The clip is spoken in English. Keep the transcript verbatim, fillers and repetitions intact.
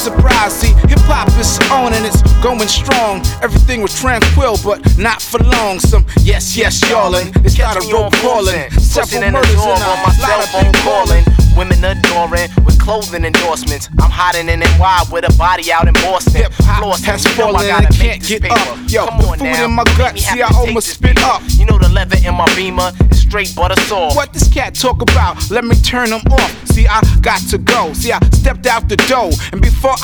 surprise, see, hip-hop is on and it's going strong. Everything was tranquil, but not for long. Some yes, yes, y'allin'. They started roll calling. Several murders in a lot of people calling. Women adoring with clothing endorsements. I'm hiding in N Y with a body out in Boston. Hip-hop has fallen and I can't get up. Yo, Come the on food now. in my Make gut, me have see, I to take almost this spit beat. up. You know the leather in my Beamer is straight butter soft. What this cat talk about? Let me turn him off. See, I got to go. See, I stepped out the door, and before